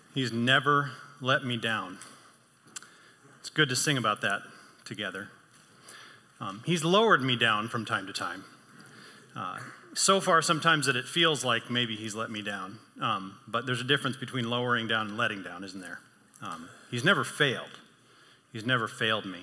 He's never let me down. It's good to sing about that together. He's lowered me down from time to time. So far, sometimes that it feels like maybe he's let me down. But there's a difference between lowering down and letting down, isn't there? He's never failed. He's never failed me.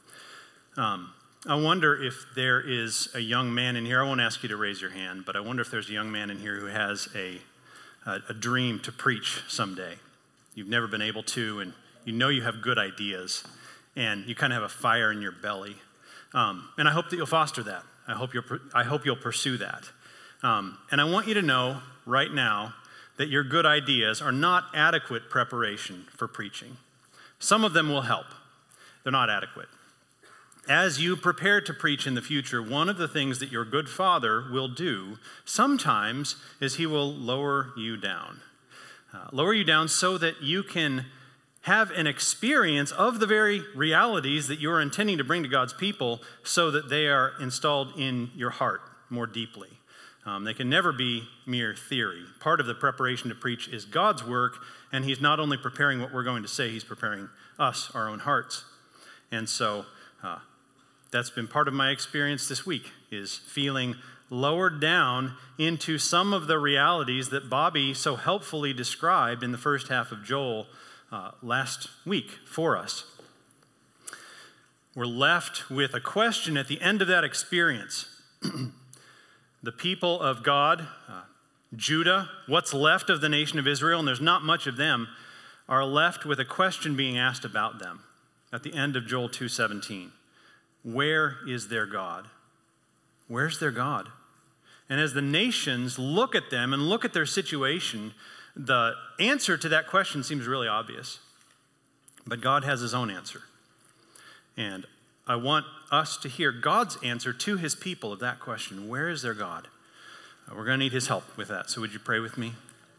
I wonder if there is a young man in here. I won't ask you to raise your hand, but I wonder if there's a young man in here who has a dream to preach someday. You've never been able to, and you know you have good ideas, and you kind of have a fire in your belly. And I hope that you'll foster that. I hope you'll pursue that. And I want you to know right now that your good ideas are not adequate preparation for preaching. Some of them will help. They're not adequate. As you prepare to preach in the future, one of the things that your good father will do sometimes is he will lower you down. Lower you down so that you can have an experience of the very realities that you're intending to bring to God's people so that they are installed in your heart more deeply. They can never be mere theory. Part of the preparation to preach is God's work, and he's not only preparing what we're going to say, he's preparing us, our own hearts. And so that's been part of my experience this week, is feeling lowered down into some of the realities that Bobby so helpfully described in the first half of Joel last week for us. We're left with a question at the end of that experience. The people of God, Judah, what's left of the nation of Israel, and there's not much of them, are left with a question being asked about them at the end of Joel 2:17. Where is their God? Where's their God? And as the nations look at them and look at their situation, the answer to that question seems really obvious. But God has his own answer. And I want us to hear God's answer to his people of that question. Where is their God? We're going to need his help with that. So would you pray with me?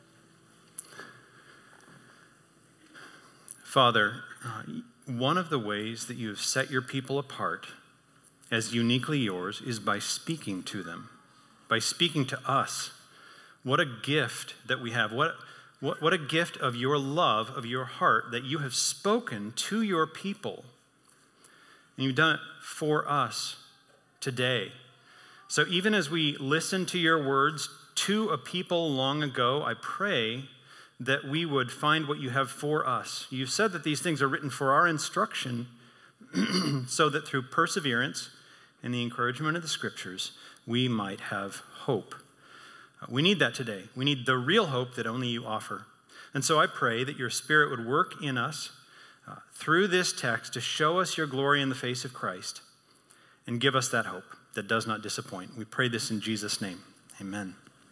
Father, one of the ways that you have set your people apart as uniquely yours is by speaking to them, by speaking to us. What a gift that we have. What a gift of your love, of your heart, that you have spoken to your people. And you've done it for us today. So even as we listen to your words to a people long ago, I pray that we would find what you have for us. You've said that these things are written for our instruction so that through perseverance and the encouragement of the scriptures, we might have hope. We need that today. We need the real hope that only you offer. And so I pray that your Spirit would work in us through this text to show us your glory in the face of Christ and give us that hope that does not disappoint. We pray this in Jesus' name. Amen.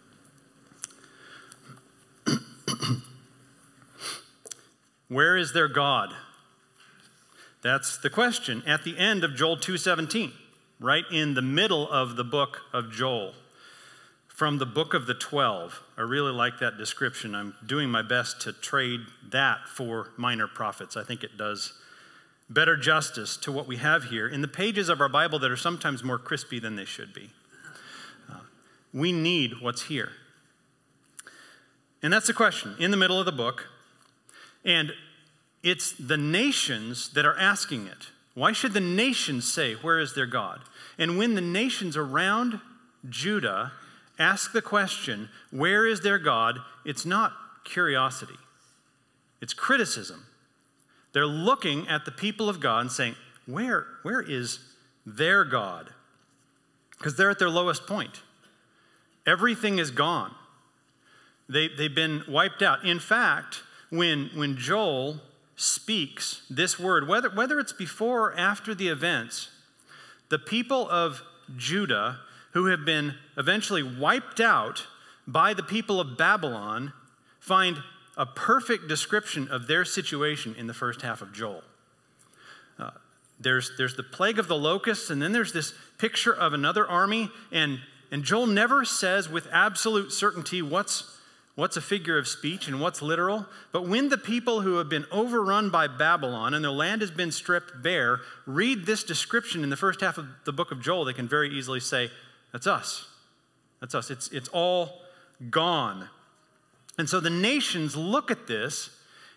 Where is their God? That's the question at the end of Joel 2:17, right in the middle of the book of Joel. From the book of the 12. I really like that description. I'm doing my best to trade that for minor prophets. I think it does better justice to what we have here in the pages of our Bible that are sometimes more crispy than they should be. We need what's here. And that's the question in the middle of the book. And it's the nations that are asking it. Why should the nations say, where is their God? And when the nations around Judah ask the question, where is their God? It's not curiosity. It's criticism. They're looking at the people of God and saying, where is their God? Because they're at their lowest point. Everything is gone. They've been wiped out. In fact, when Joel speaks this word, whether it's before or after the events, the people of Judah who have been eventually wiped out by the people of Babylon, find a perfect description of their situation in the first half of Joel. There's the plague of the locusts, and then there's this picture of another army, and Joel never says with absolute certainty what's a figure of speech and what's literal. But when the people who have been overrun by Babylon and their land has been stripped bare read this description in the first half of the book of Joel, they can very easily say, that's us. That's us. It's all gone. And so the nations look at this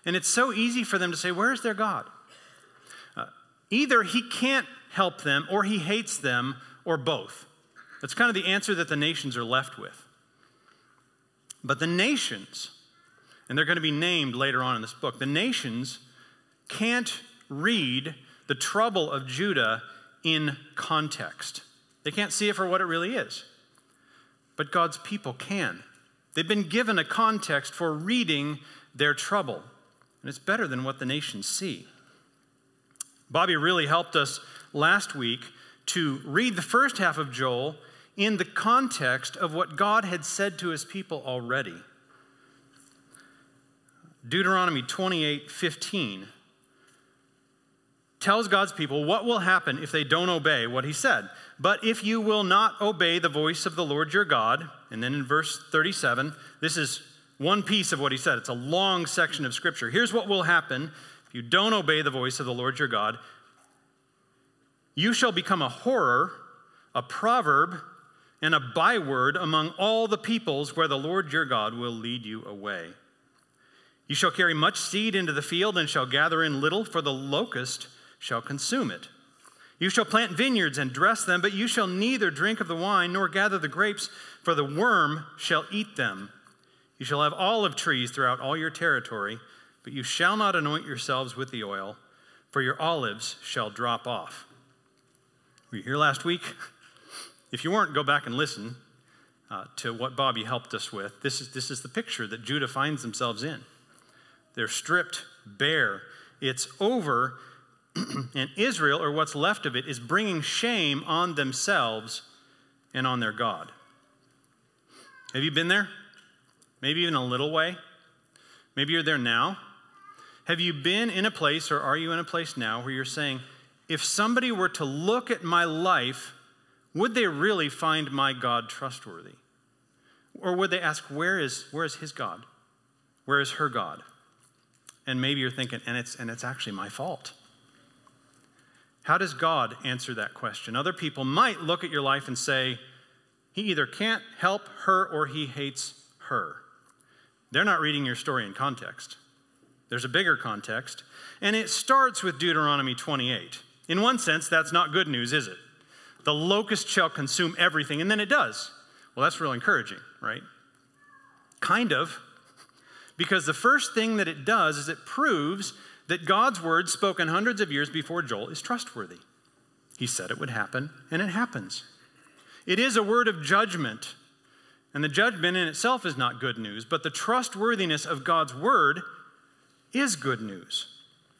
And it's so easy for them to say, where is their God? Either he can't help them, or he hates them, or both. That's kind of the answer that the nations are left with. But the nations, and they're going to be named later on in this book, the nations can't read the trouble of Judah in context. They can't see it for what it really is. But God's people can. They've been given a context for reading their trouble. And it's better than what the nations see. Bobby really helped us last week to read the first half of Joel in the context of what God had said to his people already. Deuteronomy 28:15 tells God's people what will happen if they don't obey what he said. But if you will not obey the voice of the Lord your God, and then in verse 37, this is one piece of what he said. It's a long section of scripture. Here's what will happen if you don't obey the voice of the Lord your God. You shall become a horror, a proverb, and a byword among all the peoples where the Lord your God will lead you away. You shall carry much seed into the field and shall gather in little, for the locust shall consume it. You shall plant vineyards and dress them, but you shall neither drink of the wine nor gather the grapes, for the worm shall eat them. You shall have olive trees throughout all your territory, but you shall not anoint yourselves with the oil, for your olives shall drop off. Were you here last week? If you weren't, go back and listen to what Bobby helped us with. This is the picture that Judah finds themselves in. They're stripped bare. It's over, and Israel, or what's left of it, is bringing shame on themselves and on their God. Have you been there? Maybe even a little way. Maybe you're there now. Have you been in a place, or are you in a place now, where you're saying, if somebody were to look at my life, would they really find my God trustworthy? Or would they ask, where is his God? Where is her God? And maybe you're thinking, and it's actually my fault. How does God answer that question? Other people might look at your life and say, he either can't help her or he hates her. They're not reading your story in context. There's a bigger context, and it starts with Deuteronomy 28. In one sense, that's not good news, is it? The locust shall consume everything, and then it does. Well, that's real encouraging, right? Kind of, because the first thing that it does is it proves that God's word, spoken hundreds of years before Joel, is trustworthy. He said it would happen, and it happens. It is a word of judgment, and the judgment in itself is not good news, but the trustworthiness of God's word is good news.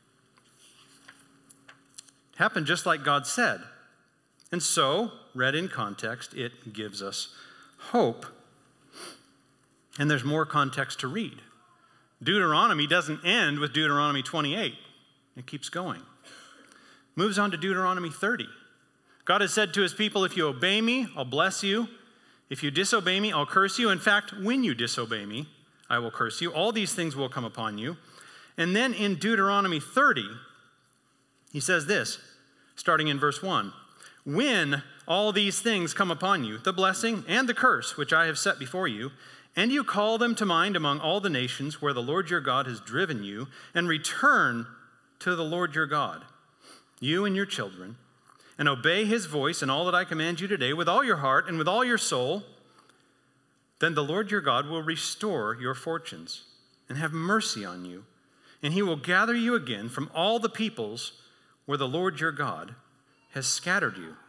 It happened just like God said. And so, read in context, it gives us hope. And there's more context to read. Deuteronomy doesn't end with Deuteronomy 28. It keeps going. Moves on to Deuteronomy 30. God has said to his people, if you obey me, I'll bless you. If you disobey me, I'll curse you. In fact, when you disobey me, I will curse you. All these things will come upon you. And then in Deuteronomy 30, he says this, starting in verse 1. When all these things come upon you, the blessing and the curse which I have set before you, and you call them to mind among all the nations where the Lord your God has driven you, and return to the Lord your God, you and your children, and obey his voice in all that I command you today with all your heart and with all your soul, then the Lord your God will restore your fortunes and have mercy on you, and he will gather you again from all the peoples where the Lord your God has scattered you.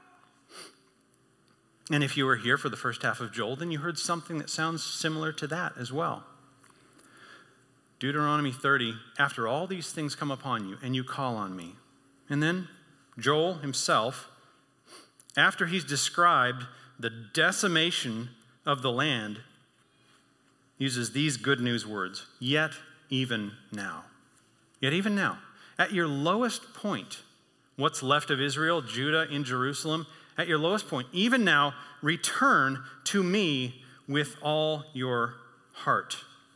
And if you were here for the first half of Joel, then you heard something that sounds similar to that as well. Deuteronomy 30, after all these things come upon you, and you call on me. And then Joel himself, after he's described the decimation of the land, uses these good news words, yet even now. Yet even now, at your lowest point, what's left of Israel, Judah in Jerusalem, at your lowest point, even now, return to me with all your heart.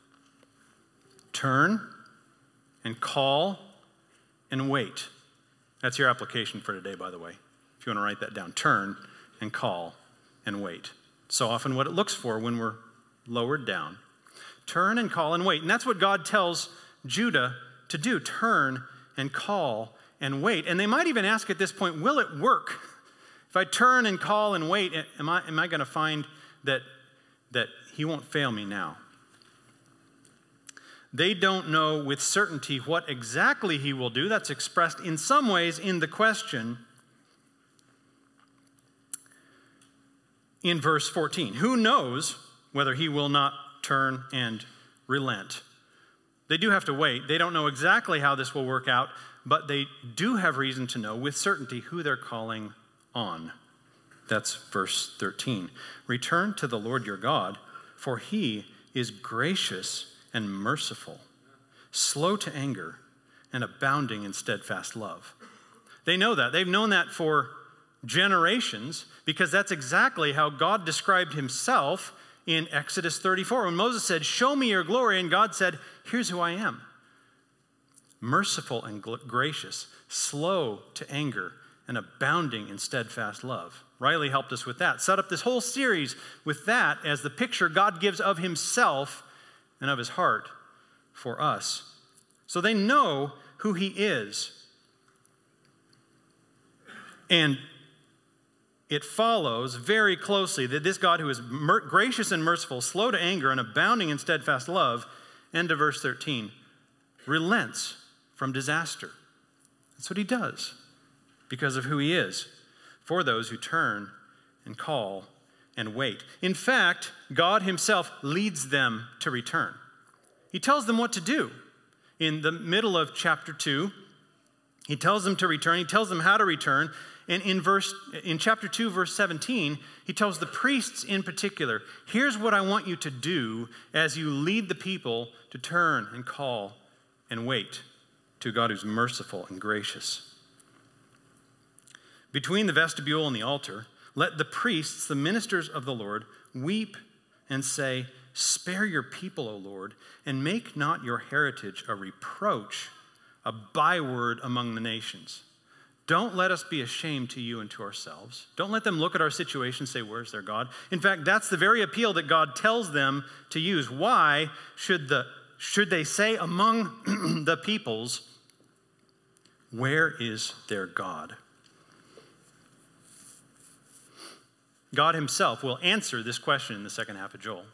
Turn and call and wait. That's your application for today, by the way. If you want to write that down, turn and call and wait. So often what it looks for when we're lowered down. Turn and call and wait. And that's what God tells Judah to do. Turn and call and wait. And they might even ask at this point, will it work? If I turn and call and wait, am I going to find that he won't fail me now? They don't know with certainty what exactly he will do. That's expressed in some ways in the question in verse 14. Who knows whether he will not turn and relent? They do have to wait. They don't know exactly how this will work out, but they do have reason to know with certainty who they're calling on. That's verse 13. Return to the Lord your God, for he is gracious and merciful, slow to anger, and abounding in steadfast love. They know that. They've known that for generations because that's exactly how God described himself in Exodus 34. When Moses said, show me your glory, and God said, here's who I am. Merciful and gracious, slow to anger, and abounding in steadfast love. Riley helped us with that. Set up this whole series with that as the picture God gives of himself and of his heart for us. So they know who he is. And it follows very closely that this God who is gracious and merciful, slow to anger, and abounding in steadfast love, end of verse 13, relents from disaster. That's what he does because of who he is for those who turn and call and wait. In fact, God himself leads them to return. He tells them what to do. In the middle of chapter 2, he tells them to return. He tells them how to return. And in chapter 2, verse 17, he tells the priests in particular, here's what I want you to do as you lead the people to turn and call and wait to God who's merciful and gracious. Between the vestibule and the altar, let the priests, the ministers of the Lord, weep and say, spare your people, O Lord, and make not your heritage a reproach, a byword among the nations. Don't let us be ashamed to you and to ourselves. Don't let them look at our situation and say, where's their God? In fact, that's the very appeal that God tells them to use. Why should they say among the peoples, where is their God? God himself will answer this question in the second half of Joel.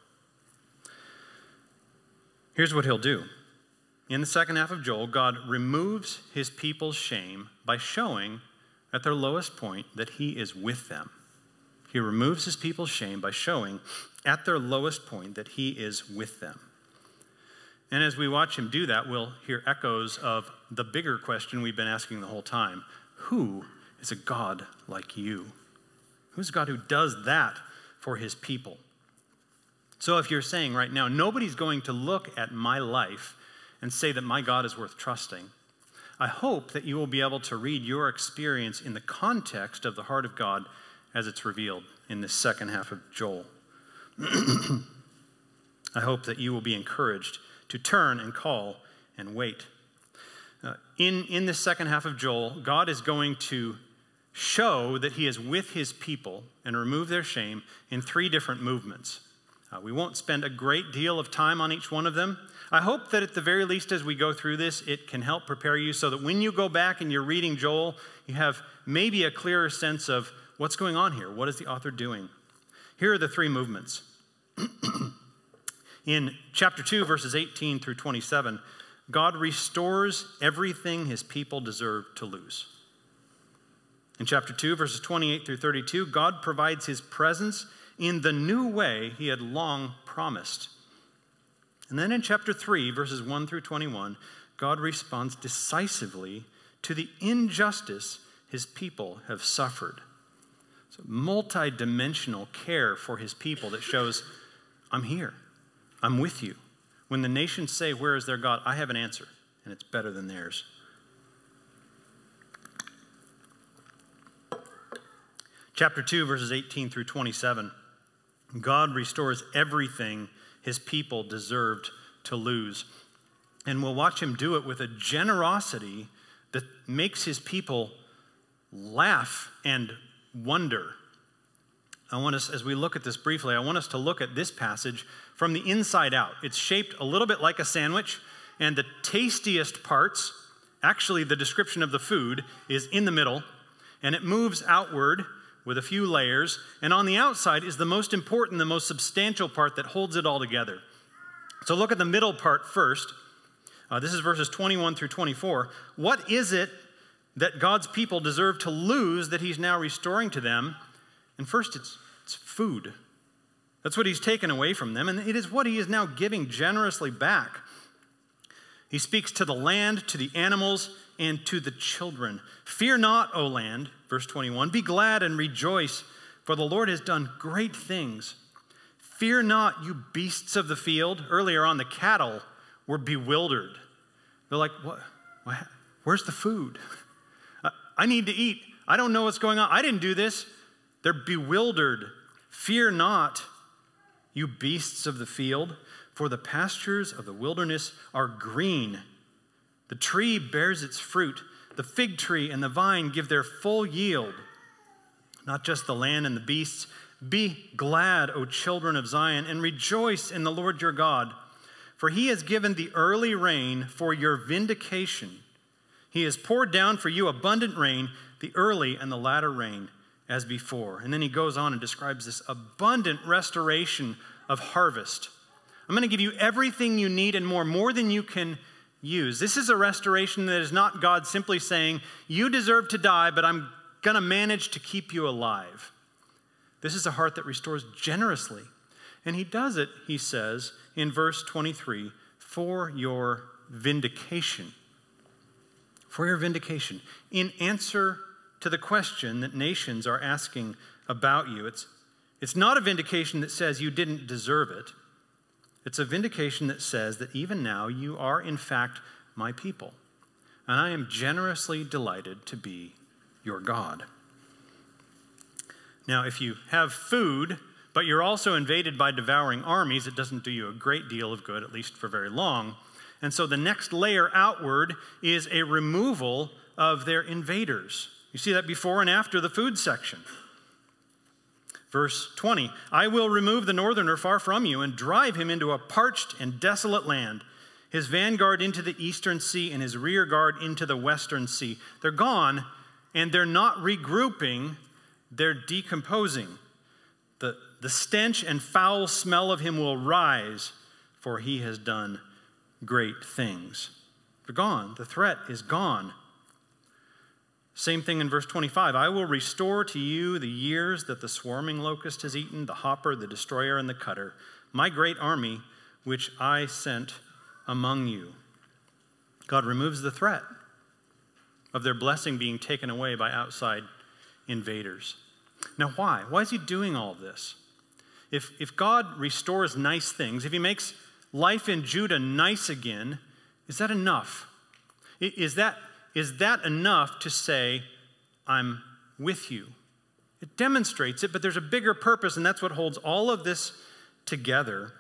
Here's what he'll do. In the second half of Joel, God removes his people's shame by showing at their lowest point that he is with them. He removes his people's shame by showing at their lowest point that he is with them. And as we watch him do that, we'll hear echoes of the bigger question we've been asking the whole time. Who is a God like you? Who's a God who does that for his people? So if you're saying right now, nobody's going to look at my life and say that my God is worth trusting, I hope that you will be able to read your experience in the context of the heart of God as it's revealed in this second half of Joel. I hope that you will be encouraged to turn and call and wait. In this second half of Joel, God is going to show that he is with his people and remove their shame in three different movements. We won't spend a great deal of time on each one of them. I hope that at the very least as we go through this, it can help prepare you so that when you go back and you're reading Joel, you have maybe a clearer sense of what's going on here. What is the author doing? Here are the three movements. In chapter 2, verses 18 through 27, God restores everything his people deserve to lose. In chapter 2, verses 28 through 32, God provides his presence in the new way he had long promised. And then in chapter 3, verses 1 through 21, God responds decisively to the injustice his people have suffered. So multi-dimensional care for his people that shows, I'm here, I'm with you. When the nations say, where is their God? I have an answer, and it's better than theirs. Chapter 2, verses 18 through 27, God restores everything his people deserved to lose. And we'll watch him do it with a generosity that makes his people laugh and wonder. I want us, as we look at this briefly, I want us to look at this passage from the inside out. It's shaped a little bit like a sandwich, and the tastiest parts, actually the description of the food, is in the middle, and it moves outward with a few layers, and on the outside is the most important, the most substantial part that holds it all together. So look at the middle part first. This is verses 21 through 24. What is it that God's people deserve to lose that he's now restoring to them? And first, it's food. That's what he's taken away from them, and it is what he is now giving generously back. He speaks to the land, to the animals, and to the children. Fear not, O land, verse 21. Be glad and rejoice, for the Lord has done great things. Fear not, you beasts of the field. Earlier on, the cattle were bewildered. They're like, what? Where's the food? I need to eat. I don't know what's going on. I didn't do this. They're bewildered. Fear not, you beasts of the field, for the pastures of the wilderness are green. The tree bears its fruit. The fig tree and the vine give their full yield. Not just the land and the beasts. Be glad, O children of Zion, and rejoice in the Lord your God. For he has given the early rain for your vindication. He has poured down for you abundant rain, the early and the latter rain, as before. And then he goes on and describes this abundant restoration of harvest. I'm going to give you everything you need and more than you can use. This is a restoration that is not God simply saying, you deserve to die, but I'm going to manage to keep you alive. This is a heart that restores generously. And he does it, he says, in verse 23, for your vindication. For your vindication. In answer to the question that nations are asking about you. It's not a vindication that says you didn't deserve it. It's a vindication that says that even now you are in fact my people. And I am generously delighted to be your God. Now, if you have food, but you're also invaded by devouring armies, it doesn't do you a great deal of good, at least for very long. And so the next layer outward is a removal of their invaders. You see that before and after the food section. Verse 20, I will remove the northerner far from you and drive him into a parched and desolate land, his vanguard into the eastern sea and his rear guard into the western sea. They're gone, and they're not regrouping, they're decomposing. The stench and foul smell of him will rise, for he has done great things. They're gone. The threat is gone. Same thing in verse 25. I will restore to you the years that the swarming locust has eaten, the hopper, the destroyer, and the cutter, my great army, which I sent among you. God removes the threat of their blessing being taken away by outside invaders. Now, why? Why is he doing all of this? If God restores nice things, if he makes life in Judah nice again, is that enough? Is that enough to say, I'm with you? It demonstrates it, but there's a bigger purpose, and that's what holds all of this together.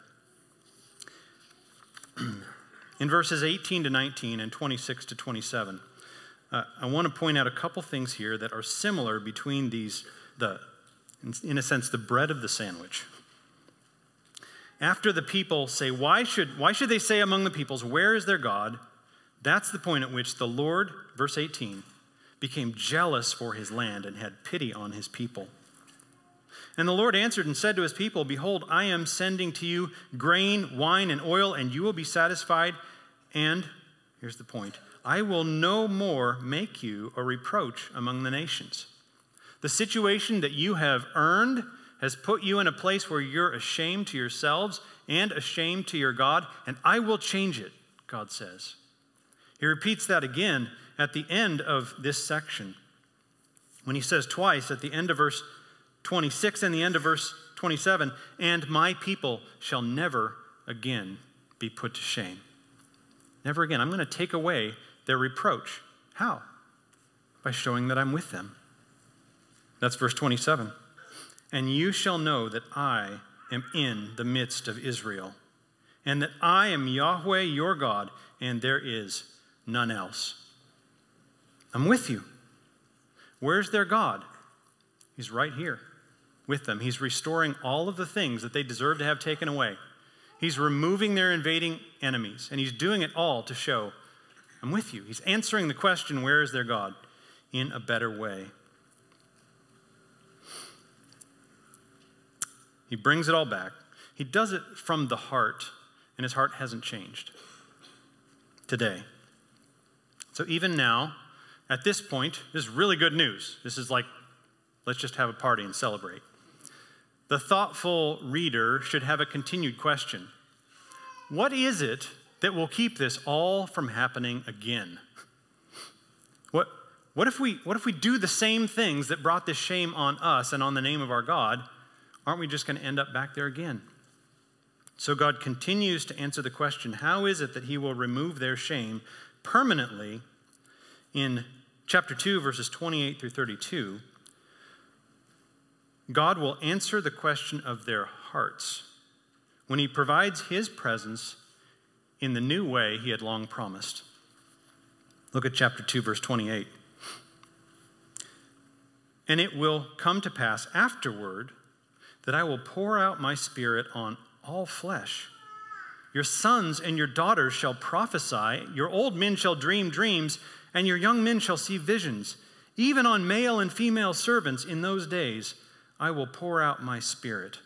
In verses 18 to 19 and 26 to 27, I want to point out a couple things here that are similar between these, in a sense, the bread of the sandwich. After the people say, why should they say among the peoples, where is their God? That's the point at which the Lord, verse 18, became jealous for his land and had pity on his people. And the Lord answered and said to his people, behold, I am sending to you grain, wine, and oil, and you will be satisfied. And, here's the point, I will no more make you a reproach among the nations. The situation that you have earned has put you in a place where you're ashamed to yourselves and ashamed to your God, and I will change it, God says. He repeats that again at the end of this section when he says twice at the end of verse 26 and the end of verse 27, and my people shall never again be put to shame. Never again. I'm going to take away their reproach. How? By showing that I'm with them. That's verse 27. And you shall know that I am in the midst of Israel, and that I am Yahweh your God, and there is none else. I'm with you. Where's their God? He's right here with them. He's restoring all of the things that they deserve to have taken away. He's removing their invading enemies, and he's doing it all to show, I'm with you. He's answering the question, where is their God, in a better way. He brings it all back. He does it from the heart, and his heart hasn't changed today. So even now, at this point, this is really good news. This is like, let's just have a party and celebrate. The thoughtful reader should have a continued question. What is it that will keep this all from happening again? What if we do the same things that brought this shame on us and on the name of our God? Aren't we just going to end up back there again? So God continues to answer the question, how is it that he will remove their shame permanently? In chapter 2, verses 28 through 32, God will answer the question of their hearts when he provides his presence in the new way he had long promised. Look at chapter 2, verse 28. And it will come to pass afterward that I will pour out my spirit on all flesh. Your sons and your daughters shall prophesy, your old men shall dream dreams, and your young men shall see visions. Even on male and female servants in those days, I will pour out my spirit.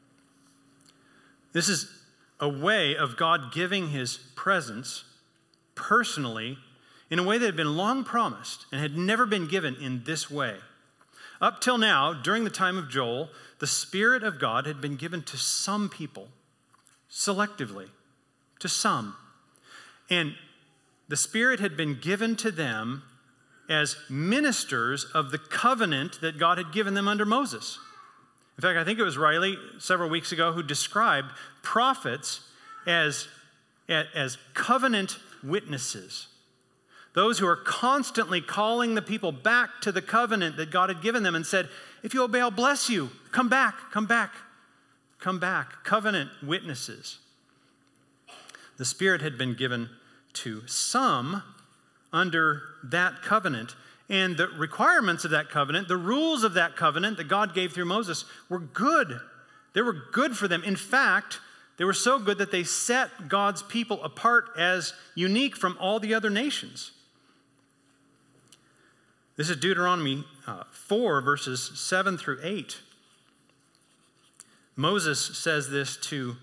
This is a way of God giving his presence personally in a way that had been long promised and had never been given in this way. Up till now, during the time of Joel, the Spirit of God had been given to some people, selectively, to some. And the Spirit had been given to them as ministers of the covenant that God had given them under Moses. In fact, I think it was Riley several weeks ago who described prophets as covenant witnesses. Those who are constantly calling the people back to the covenant that God had given them and said, if you obey, I'll bless you. Come back, come back, come back. Covenant witnesses. The Spirit had been given to some under that covenant. And the requirements of that covenant, the rules of that covenant that God gave through Moses were good. They were good for them. In fact, they were so good that they set God's people apart as unique from all the other nations. This is Deuteronomy 4, verses 7 through 8. Moses says this to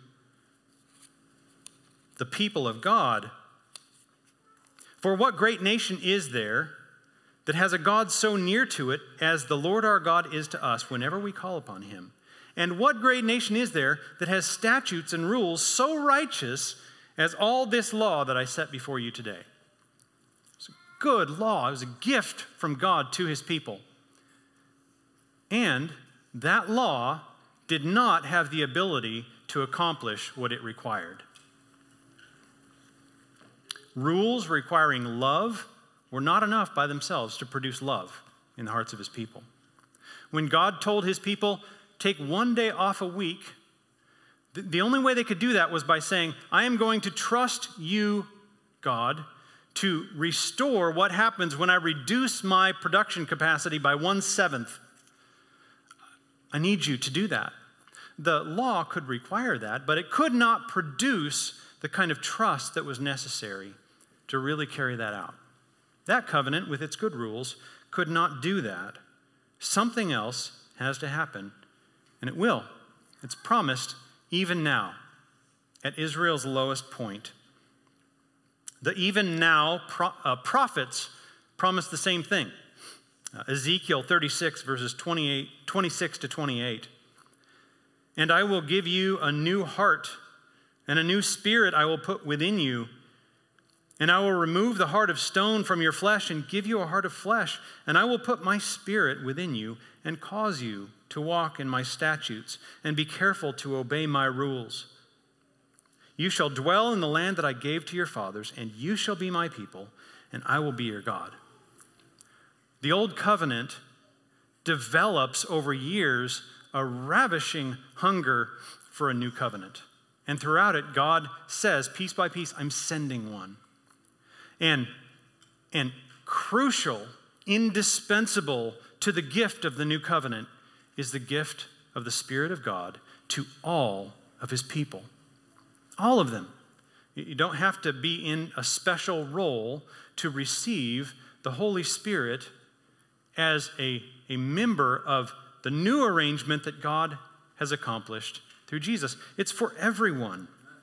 the people of God. For what great nation is there that has a God so near to it as the Lord our God is to us whenever we call upon him? And what great nation is there that has statutes and rules so righteous as all this law that I set before you today? It's a good law. It was a gift from God to his people. And that law did not have the ability to accomplish what it required. Rules requiring love were not enough by themselves to produce love in the hearts of his people. When God told his people, take one day off a week, the only way they could do that was by saying, I am going to trust you, God, to restore what happens when I reduce my production capacity by 1/7. I need you to do that. The law could require that, but it could not produce the kind of trust that was necessary to really carry that out. That covenant, with its good rules, could not do that. Something else has to happen, and it will. It's promised even now, at Israel's lowest point. The even now prophets promise the same thing. Ezekiel 36, verses 26 to 28. And I will give you a new heart, and a new spirit I will put within you. And I will remove the heart of stone from your flesh and give you a heart of flesh. And I will put my spirit within you and cause you to walk in my statutes and be careful to obey my rules. You shall dwell in the land that I gave to your fathers, and you shall be my people, and I will be your God. The old covenant develops over years a ravishing hunger for a new covenant. And throughout it, God says, piece by piece, I'm sending one. And crucial, indispensable to the gift of the new covenant is the gift of the Spirit of God to all of his people. All of them. You don't have to be in a special role to receive the Holy Spirit as a member of the new arrangement that God has accomplished through Jesus. It's for everyone.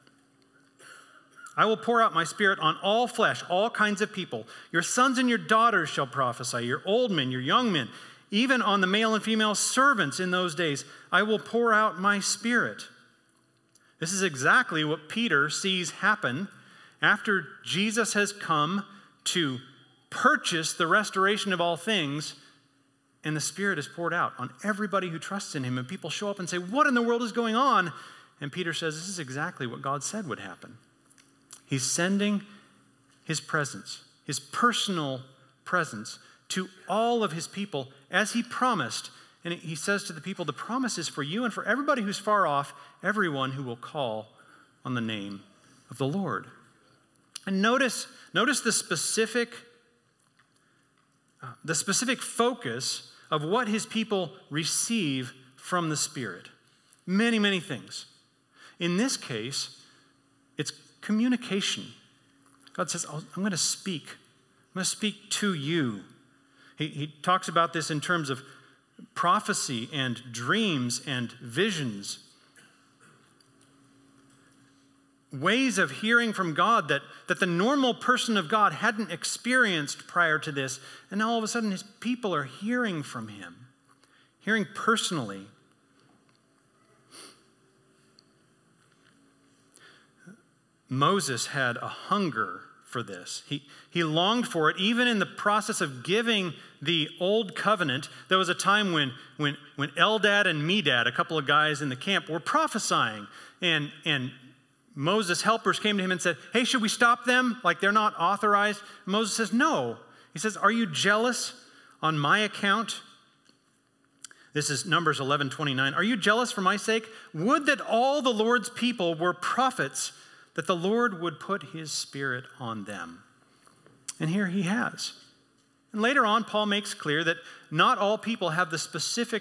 I will pour out my Spirit on all flesh, all kinds of people. Your sons and your daughters shall prophesy, your old men, your young men, even on the male and female servants in those days. I will pour out my Spirit. This is exactly what Peter sees happen after Jesus has come to purchase the restoration of all things, and the Spirit is poured out on everybody who trusts in him. And people show up and say, what in the world is going on? And Peter says, this is exactly what God said would happen. He's sending his presence, his personal presence, to all of his people as he promised. And he says to the people, the promise is for you and for everybody who's far off, everyone who will call on the name of the Lord. And notice the specific focus of what his people receive from the Spirit. Many, many things. In this case, it's communication. God says, I'm going to speak. I'm going to speak to you. He talks about this in terms of prophecy and dreams and visions. Ways of hearing from God that the normal person of God hadn't experienced prior to this. And now all of a sudden his people are hearing from him, hearing personally. Moses had a hunger for this. He longed for it even in the process of giving the old covenant. There was a time when Eldad and Medad, a couple of guys in the camp, were prophesying, and Moses' helpers came to him and said, hey, should we stop them? Like they're not authorized. And Moses says, no. He says, are you jealous on my account? This is Numbers 11:29. Are you jealous for my sake? Would that all the Lord's people were prophets, that the Lord would put his Spirit on them. And here he has. And later on, Paul makes clear that not all people have the specific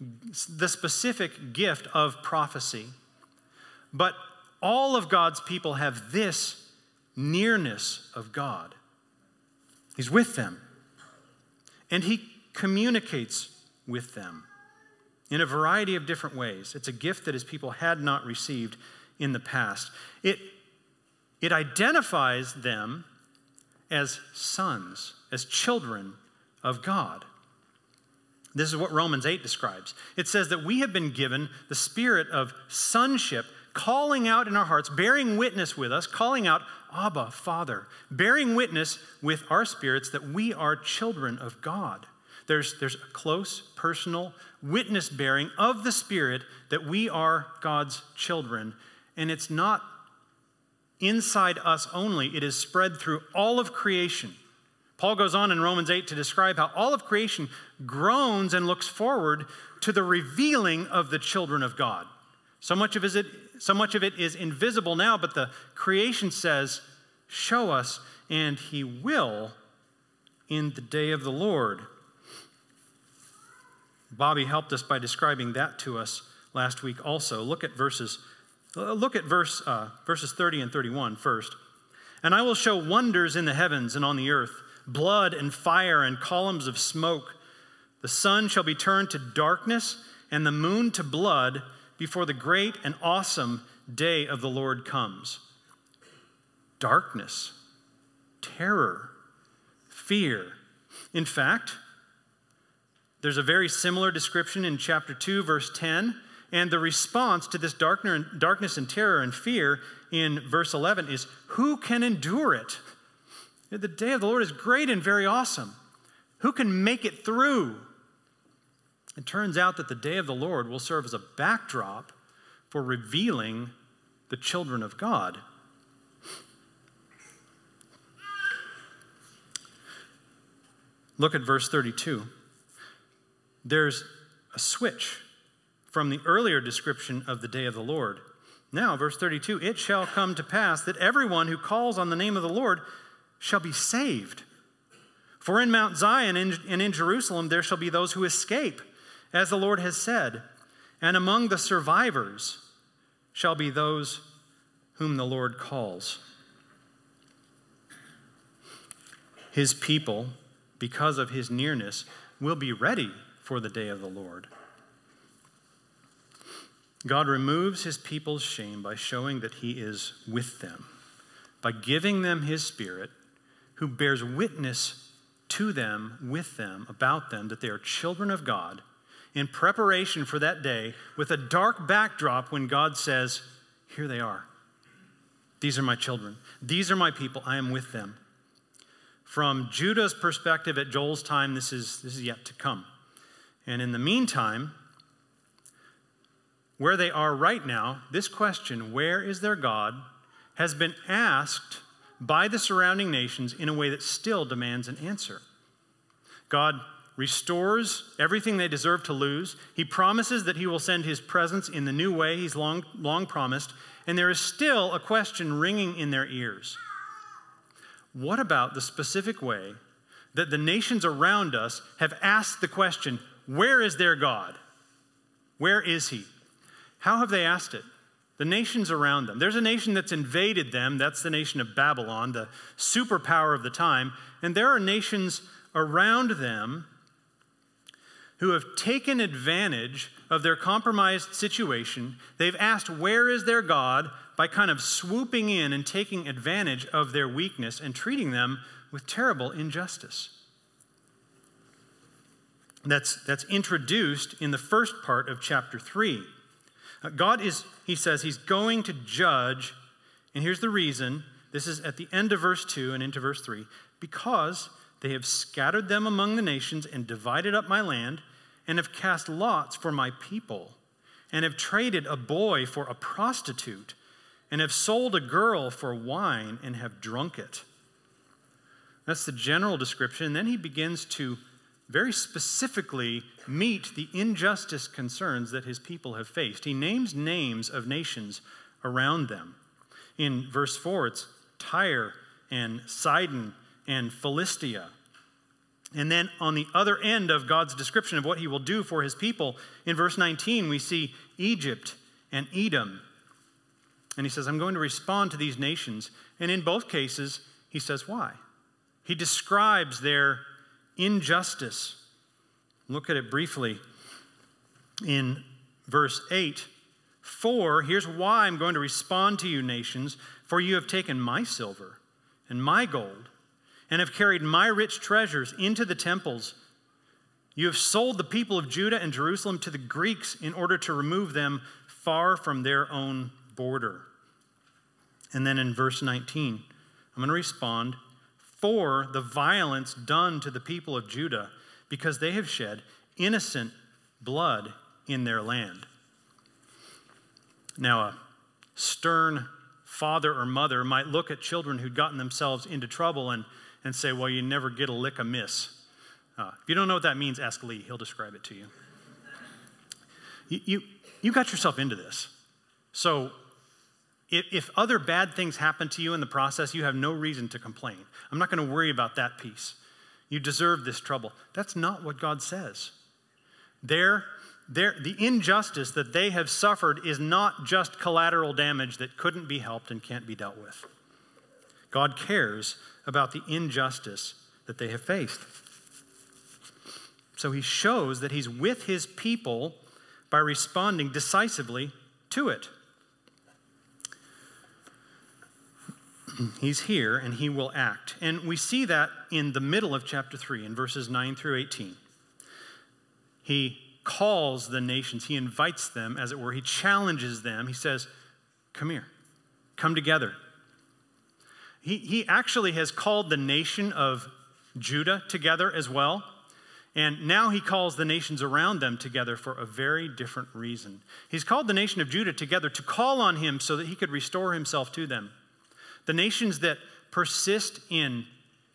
gift of prophecy. But all of God's people have this nearness of God. He's with them. And he communicates with them in a variety of different ways. It's a gift that his people had not received in the past. It identifies them as sons, as children of God. This is what Romans 8 describes. It says that we have been given the spirit of sonship, calling out in our hearts, bearing witness with us, calling out, Abba, Father, bearing witness with our spirits that we are children of God. There's a close, personal witness bearing of the Spirit that we are God's children. And it's not inside us only, it is spread through all of creation. Paul goes on in Romans 8 to describe how all of creation groans and looks forward to the revealing of the children of God. So much of it is invisible now, but the creation says, show us, and he will in the day of the Lord. Bobby helped us by describing that to us last week also. Look at verses 30 and 31 first. And I will show wonders in the heavens and on the earth, blood and fire and columns of smoke. The sun shall be turned to darkness and the moon to blood before the great and awesome day of the Lord comes. Darkness, terror, fear. In fact, there's a very similar description in chapter 2, verse 10. And the response to this darkness and terror and fear in verse 11 is, who can endure it? The day of the Lord is great and very awesome. Who can make it through? It turns out that the day of the Lord will serve as a backdrop for revealing the children of God. Look at verse 32. There's a switch from the earlier description of the day of the Lord. Now, verse 32, it shall come to pass that everyone who calls on the name of the Lord shall be saved. For in Mount Zion and in Jerusalem there shall be those who escape, as the Lord has said, and among the survivors shall be those whom the Lord calls. His people, because of his nearness, will be ready for the day of the Lord. God removes his people's shame by showing that he is with them, by giving them his Spirit, who bears witness to them, with them, about them, that they are children of God, in preparation for that day, with a dark backdrop when God says, here they are. These are my children. These are my people. I am with them. From Judah's perspective at Joel's time, this is yet to come. And in the meantime, where they are right now, this question, where is their God, has been asked by the surrounding nations in a way that still demands an answer. God restores everything they deserve to lose. He promises that he will send his presence in the new way he's long promised, and there is still a question ringing in their ears. What about the specific way that the nations around us have asked the question, where is their God? Where is he? How have they asked it? The nations around them. There's a nation that's invaded them. That's the nation of Babylon, the superpower of the time. And there are nations around them who have taken advantage of their compromised situation. They've asked, where is their God? By kind of swooping in and taking advantage of their weakness and treating them with terrible injustice. That's introduced in the first part of chapter 3. God is, he says, he's going to judge, and here's the reason. This is at the end of verse 2 and into verse 3. Because they have scattered them among the nations and divided up my land, and have cast lots for my people, and have traded a boy for a prostitute, and have sold a girl for wine, and have drunk it. That's the general description. And then he begins to very specifically meet the injustice concerns that his people have faced. He names names of nations around them. In verse 4, it's Tyre and Sidon and Philistia. And then on the other end of God's description of what he will do for his people, in verse 19, we see Egypt and Edom. And he says, I'm going to respond to these nations. And in both cases, he says, why? He describes their injustice. Look at it briefly in verse 8. For, here's why I'm going to respond to you, nations, for you have taken my silver and my gold, and have carried my rich treasures into the temples. You have sold the people of Judah and Jerusalem to the Greeks in order to remove them far from their own border. And then in verse 19, I'm going to respond, for the violence done to the people of Judah, because they have shed innocent blood in their land. Now, a stern father or mother might look at children who'd gotten themselves into trouble and say, well, you never get a lick amiss. If you don't know what that means, ask Lee. He'll describe it to you. You got yourself into this. So if other bad things happen to you in the process, you have no reason to complain. I'm not going to worry about that piece. You deserve this trouble. That's not what God says. The injustice that they have suffered is not just collateral damage that couldn't be helped and can't be dealt with. God cares about the injustice that they have faced. So he shows that he's with his people by responding decisively to it. He's here and he will act. And we see that in the middle of chapter 3, in verses 9 through 18. He calls the nations, he invites them, as it were, he challenges them. He says, come here, come together. He actually has called the nation of Judah together as well. And now he calls the nations around them together for a very different reason. He's called the nation of Judah together to call on him so that he could restore himself to them. The nations that persist in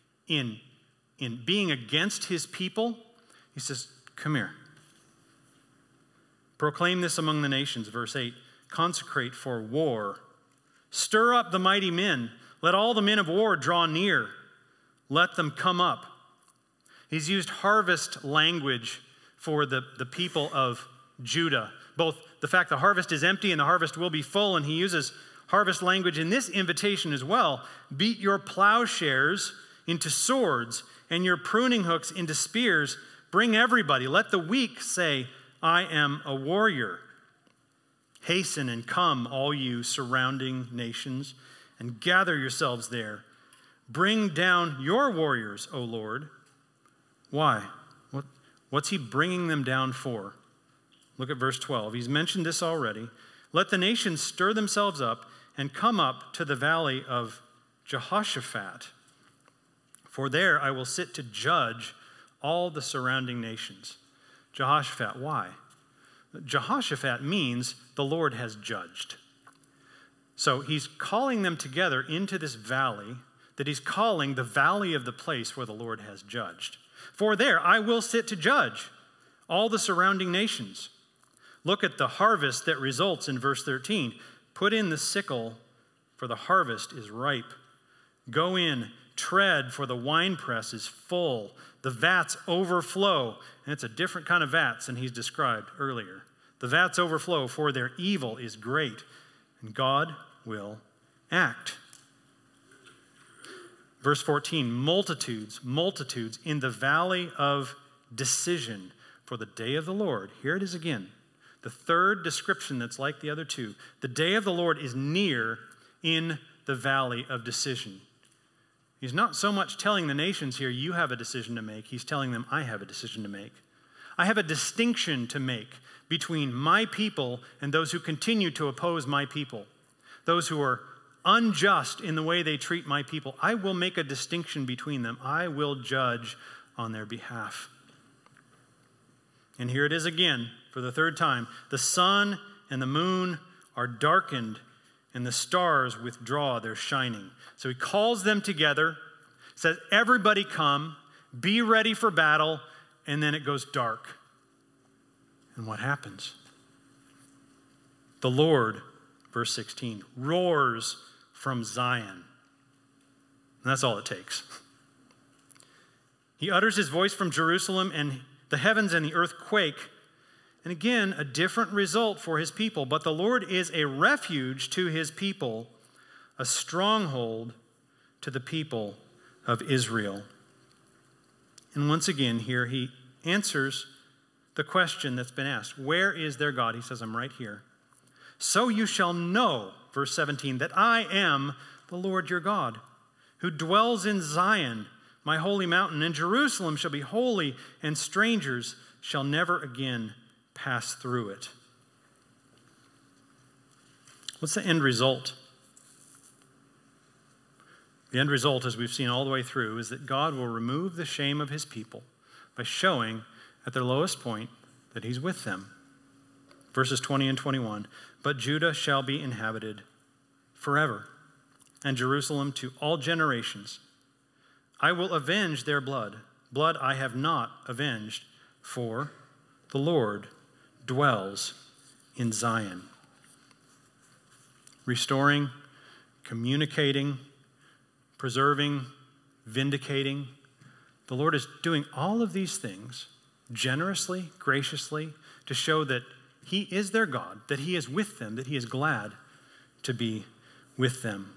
being against his people, he says, come here. Proclaim this among the nations, verse 8. Consecrate for war. Stir up the mighty men. Let all the men of war draw near. Let them come up. He's used harvest language for the people of Judah. Both the fact the harvest is empty and the harvest will be full, and he uses Harvest language in this invitation as well. Beat your plowshares into swords and your pruning hooks into spears. Bring everybody. Let the weak say, I am a warrior. Hasten and come, all you surrounding nations, and gather yourselves there. Bring down your warriors, O Lord. Why? What's he bringing them down for? Look at verse 12. He's mentioned this already. Let the nations stir themselves up and come up to the valley of Jehoshaphat. For there I will sit to judge all the surrounding nations. Jehoshaphat, why? Jehoshaphat means the Lord has judged. So he's calling them together into this valley that he's calling the valley of the place where the Lord has judged. For there I will sit to judge all the surrounding nations. Look at the harvest that results in verse 13. Put in the sickle, for the harvest is ripe. Go in, tread, for the winepress is full. The vats overflow. And it's a different kind of vats than he's described earlier. The vats overflow, for their evil is great, and God will act. Verse 14, multitudes in the valley of decision for the day of the Lord. Here it is again. The third description that's like the other two. The day of the Lord is near in the valley of decision. He's not so much telling the nations here, you have a decision to make. He's telling them, I have a decision to make. I have a distinction to make between my people and those who continue to oppose my people. Those who are unjust in the way they treat my people. I will make a distinction between them. I will judge on their behalf. And here it is again, for the third time. The sun and the moon are darkened, and the stars withdraw their shining. So he calls them together, says, everybody come, be ready for battle, and then it goes dark. And what happens? The Lord, verse 16, roars from Zion. And that's all it takes. He utters his voice from Jerusalem, and the heavens and the earth quake. And again, a different result for his people. But the Lord is a refuge to his people, a stronghold to the people of Israel. And once again, here he answers the question that's been asked. Where is their God? He says, I'm right here. So you shall know, verse 17, that I am the Lord your God, who dwells in Zion, my holy mountain, and Jerusalem shall be holy, and strangers shall never again pass through it. What's the end result? The end result, as we've seen all the way through, is that God will remove the shame of his people by showing at their lowest point that he's with them. Verses 20 and 21, but Judah shall be inhabited forever, and Jerusalem to all generations. I will avenge their blood I have not avenged, for the Lord dwells in Zion. Restoring, communicating, preserving, vindicating. The Lord is doing all of these things generously, graciously, to show that he is their God, that he is with them, that he is glad to be with them.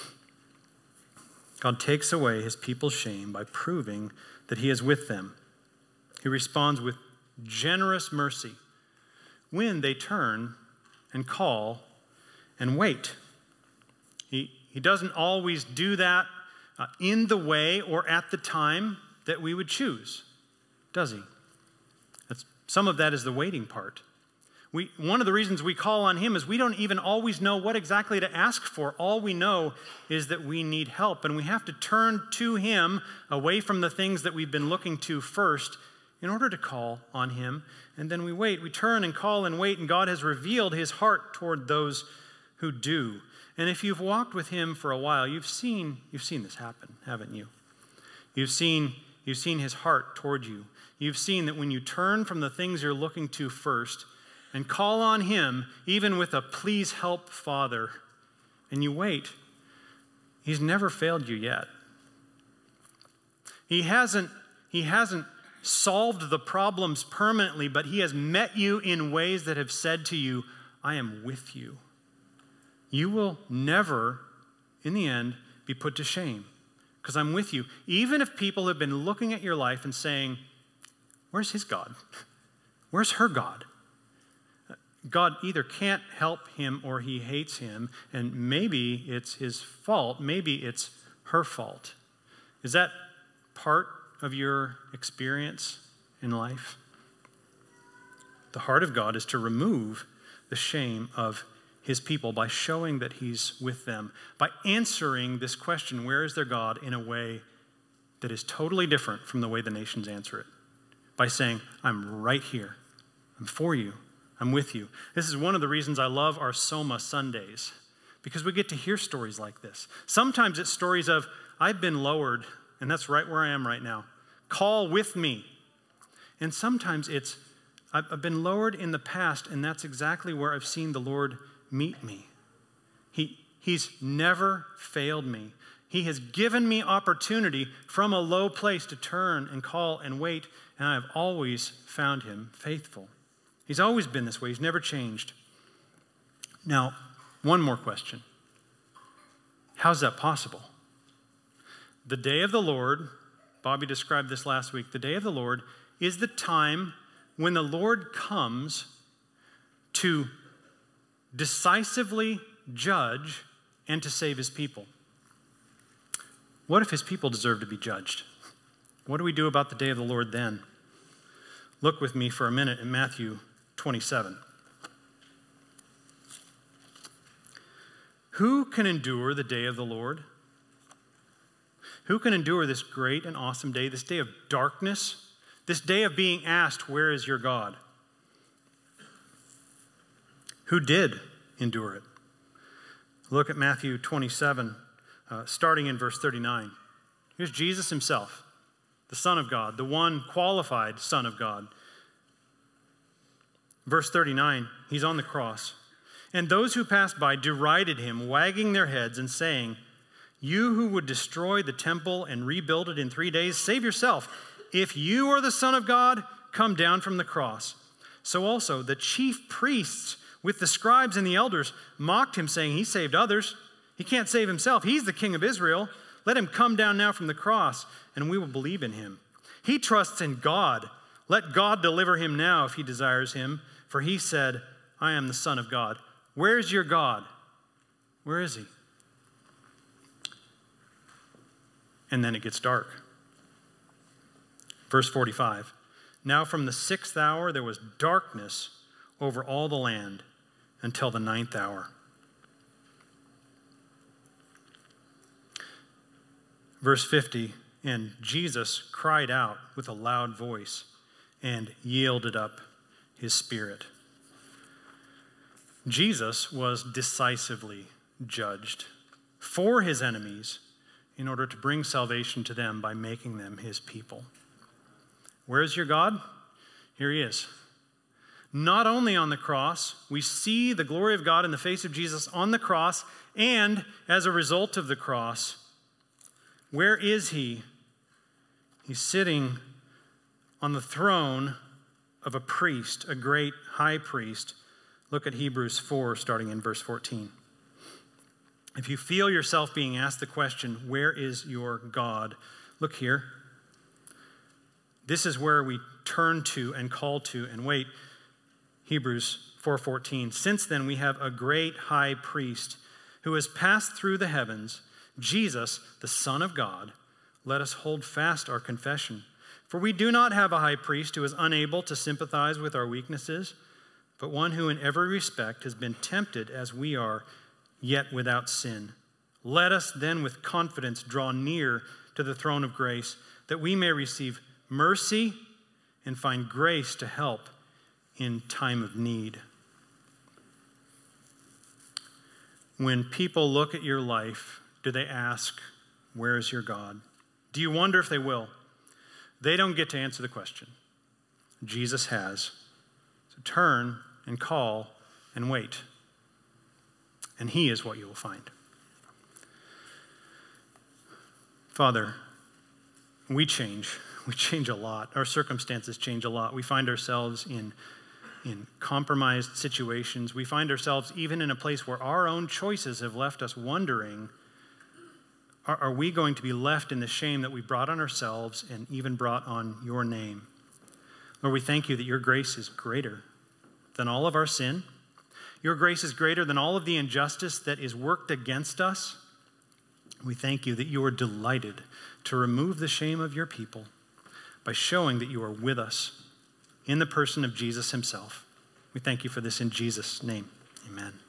God takes away his people's shame by proving that he is with them. He responds with generous mercy when they turn and call and wait. He doesn't always do that in the way or at the time that we would choose, does he? Some of that is the waiting part. One of the reasons we call on him is we don't even always know what exactly to ask for. All we know is that we need help, and we have to turn to him away from the things that we've been looking to first in order to call on him. And then we wait. We turn and call and wait, and God has revealed his heart toward those who do. And if you've walked with him for a while, you've seen this happen, haven't you? You've seen his heart toward you. You've seen that when you turn from the things you're looking to first and call on him, even with a please help, Father, and you wait, he's never failed you yet. He hasn't solved the problems permanently, but he has met you in ways that have said to you, I am with you. you will never, in the end, be put to shame because I'm with you. Even if people have been looking at your life and saying, where's his God? Where's her God? God either can't help him or he hates him, and maybe it's his fault, maybe it's her fault. Is that part of your experience in life? The heart of God is to remove the shame of his people by showing that he's with them, by answering this question, where is their God, in a way that is totally different from the way the nations answer it. By saying, I'm right here, I'm for you, I'm with you. This is one of the reasons I love our Soma Sundays, because we get to hear stories like this. Sometimes it's stories of, I've been lowered, and that's right where I am right now. Call with me. And sometimes it's, I've been lowered in the past, and that's exactly where I've seen the Lord meet me. He's never failed me. He has given me opportunity from a low place to turn and call and wait, and I have always found him faithful. He's always been this way. He's never changed. Now, one more question. How's that possible? The day of the Lord, Bobby described this last week, the day of the Lord is the time when the Lord comes to decisively judge and to save his people. What if his people deserve to be judged? What do we do about the day of the Lord then? Look with me for a minute in Matthew 27. Who can endure the day of the Lord? Who can endure this great and awesome day, this day of darkness, this day of being asked, where is your God? Who did endure it? Look at Matthew 27, starting in verse 39. Here's Jesus himself, the Son of God, the one qualified Son of God. Verse 39, he's on the cross. And those who passed by derided him, wagging their heads and saying, you who would destroy the temple and rebuild it in 3 days, save yourself. If you are the Son of God, come down from the cross. So also the chief priests with the scribes and the elders mocked him, saying, he saved others. He can't save himself. He's the King of Israel. Let him come down now from the cross, and we will believe in him. He trusts in God. Let God deliver him now if he desires him. For he said, I am the Son of God. Where's your God? Where is he? And then it gets dark. Verse 45. Now from the 6th hour there was darkness over all the land until the 9th hour. Verse 50. And Jesus cried out with a loud voice and yielded up his spirit. Jesus was decisively judged for his enemies in order to bring salvation to them by making them his people. Where is your God? Here he is. Not only on the cross, we see the glory of God in the face of Jesus on the cross, and as a result of the cross, where is he? He's sitting on the throne of a priest, a great high priest. Look at Hebrews 4, starting in verse 14. If you feel yourself being asked the question, where is your God? Look here. This is where we turn to and call to and wait. Hebrews 4:14. Since then we have a great high priest who has passed through the heavens, Jesus, the Son of God. Let us hold fast our confession. For we do not have a high priest who is unable to sympathize with our weaknesses, but one who in every respect has been tempted as we are, yet without sin. Let us then with confidence draw near to the throne of grace, that we may receive mercy and find grace to help in time of need. When people look at your life, do they ask, where is your God? Do you wonder if they will? They don't get to answer the question. Jesus has. So turn and call and wait. And he is what you will find. Father, we change. We change a lot. Our circumstances change a lot. We find ourselves in in compromised situations. We find ourselves even in a place where our own choices have left us wondering, are we going to be left in the shame that we brought on ourselves and even brought on your name? Lord, we thank you that your grace is greater than all of our sin. Your grace is greater than all of the injustice that is worked against us. We thank you that you are delighted to remove the shame of your people by showing that you are with us in the person of Jesus himself. We thank you for this in Jesus' name. Amen.